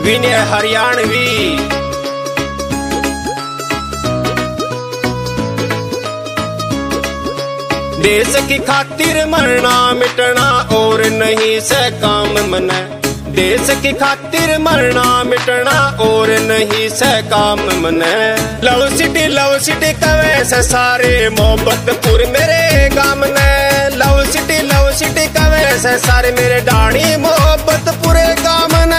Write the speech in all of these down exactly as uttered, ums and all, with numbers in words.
विनय हरियाणवी। देश की खातिर मरना मिटना और नहीं से काम मने, देश की खातिर मरना मिटना और नहीं से काम मने। लव सिटी लव सिटी कवे से सारे मोहब्बतपुर मेरे गाम ने, लव सिटी लव सिटी कवे से सारे मेरे डाणी मोहब्बतपुरे गाम ने।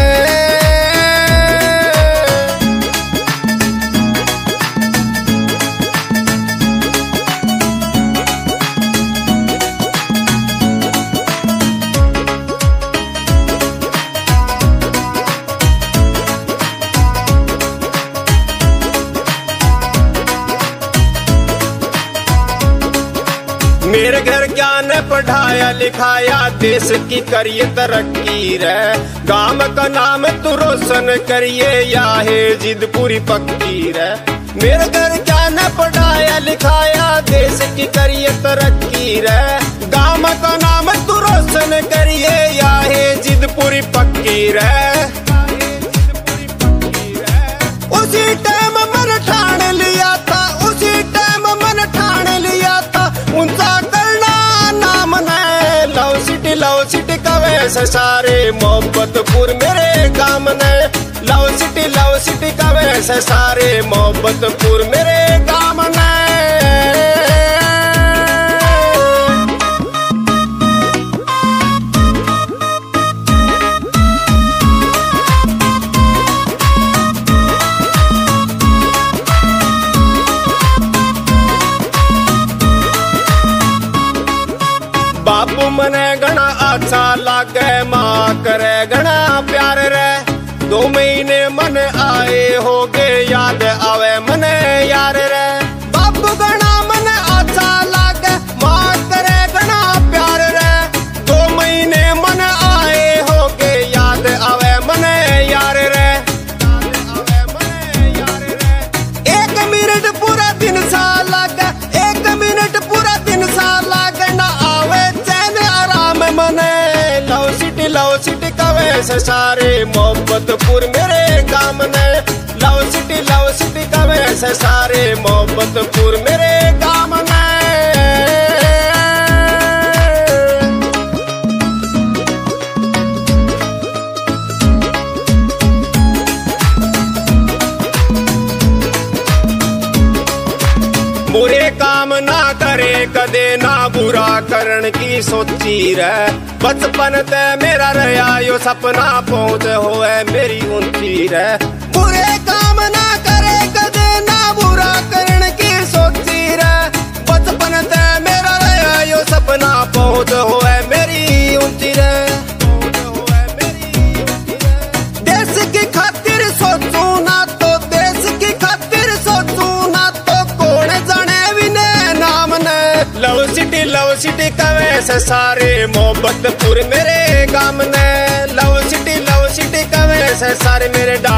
मेरे घर ज्ञान पढ़ाया लिखाया देश की करिए तरक्की रे, गांव का नाम तू रोशन करिए या है जिद पूरी पक्की रे। मेरे घर ज्ञान पढ़ाया लिखाया देश की करिए तरक्की रे, गांव का नाम तू रोशन करिए या है जिद पूरी पक्की रे। उसी टाइम मन ठान लिया था, उसी टाइम मन ठान लिया था उनका करना नाम ने। लव सिटी लव सिटी कवे से सारे मोहब्बतपुर मेरे गाम ने, लव सिटी लव सिटी कवे से सारे मोहब्बतपुर मेरे गाम ने। बापू मने घना अच्छा लागे, माँ करे घना प्यार रे। दो महीने मन आए हो गए याद आवे मने यार रे। बापू घना मन अच्छा लागे, माँ करे घना प्यार रे। दो महीने मन आए हो गए याद आवे मने यार रे। एक मिनट पूरा दिन सा लागे, एक मिनट पूरा दिन सा लागे ना आवे मने। लव सिटी लव सिटी कवे से सारे मोहब्बतपुर मेरे गाम ने, लव सिटी लव सिटी कवे से सारे मोहब्बतपुर मेरे गाम ने। बुरे काम ना करे कदे ना बुरा करण की सोची रे। बचपन ते मेरा रहा यो सपना पहुंच होए मेरी ऊंची रे। बुरे काम ना करे कदे ना बुरा करण की सोची रे। बचपन ते मेरा रहा यो सपना पहुंच होए मेरी ऊंची रे। देश की खातिर सोचू ना तो, देश की खातिर सोचू ना तो कौन जाने विने नाम ने। लव सिटी लव सिटी कवे से सारे मोहब्बतपुर मेरे गाम ने, लव सिटी लव सिटी कवे से सारे मेरे